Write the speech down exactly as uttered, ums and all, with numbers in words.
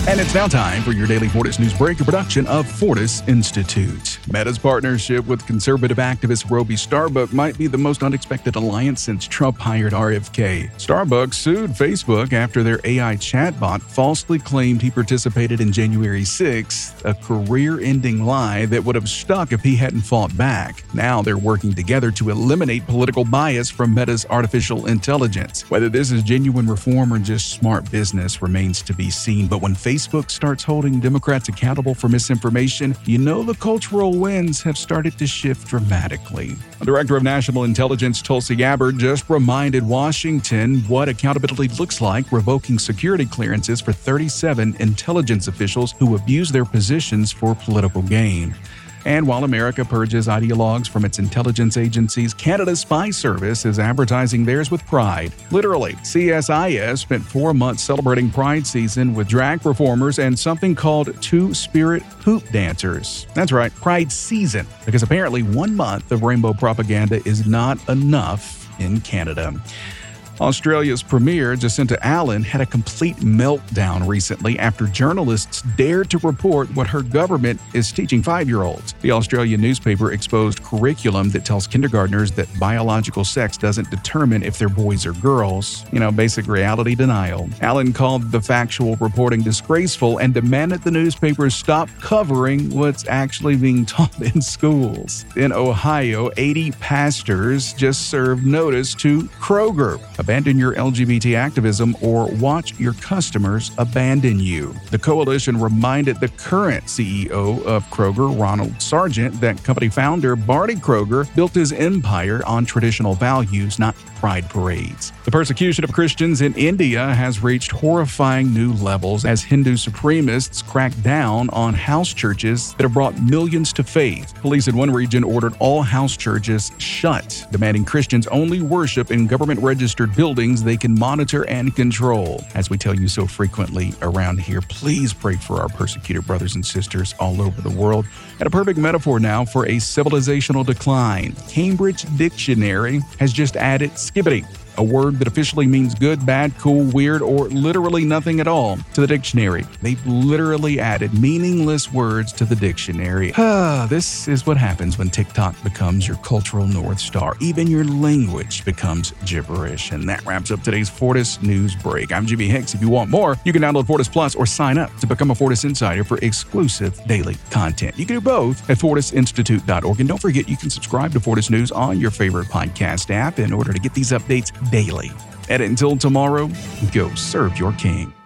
And it's now time for your daily Fortis News Break, a production of Fortis Institute. Meta's partnership with conservative activist Roby Starbuck might be the most unexpected alliance since Trump hired R F K. Starbuck sued Facebook after their A I chatbot falsely claimed he participated in January sixth, a career-ending lie that would have stuck if he hadn't fought back. Now they're working together to eliminate political bias from Meta's artificial intelligence. Whether this is genuine reform or just smart business remains to be seen, but when Facebook starts holding Democrats accountable for misinformation, you know the cultural winds have started to shift dramatically. The Director of National Intelligence, Tulsi Gabbard, just reminded Washington what accountability looks like, revoking security clearances for thirty-seven intelligence officials who abuse their positions for political gain. And while America purges ideologues from its intelligence agencies, Canada's spy service is advertising theirs with pride. Literally, C S I S spent four months celebrating Pride season with drag performers and something called Two-Spirit Hoop Dancers. That's right, Pride season, because apparently one month of rainbow propaganda is not enough in Canada. Australia's Premier, Jacinta Allen, had a complete meltdown recently after journalists dared to report what her government is teaching five-year-olds. The Australian newspaper exposed curriculum that tells kindergartners that biological sex doesn't determine if they're boys or girls. You know, basic reality denial. Allen called the factual reporting disgraceful and demanded the newspapers stop covering what's actually being taught in schools. In Ohio, eighty pastors just served notice to Kroger. Abandon your L G B T activism or watch your customers abandon you. The coalition reminded the current C E O of Kroger, Ronald Sargent, that company founder Barney Kroger built his empire on traditional values, not pride parades. The persecution of Christians in India has reached horrifying new levels as Hindu supremacists crack down on house churches that have brought millions to faith. Police in one region ordered all house churches shut, demanding Christians only worship in government-registered buildings they can monitor and control. As we tell you so frequently around here, please pray for our persecuted brothers and sisters all over the world. And a perfect metaphor now for a civilizational decline. Cambridge Dictionary has just added skibbity, a word that officially means good, bad, cool, weird, or literally nothing at all to the dictionary. They've literally added meaningless words to the dictionary. Ah, this is what happens when TikTok becomes your cultural North Star. Even your language becomes gibberish. And that wraps up today's Fortis News Break. I'm Jimmy Hicks. If you want more, you can download Fortis Plus or sign up to become a Fortis Insider for exclusive daily content. You can do both at fortis institute dot org. And don't forget, you can subscribe to Fortis News on your favorite podcast app in order to get these updates daily. And until tomorrow, go serve your king.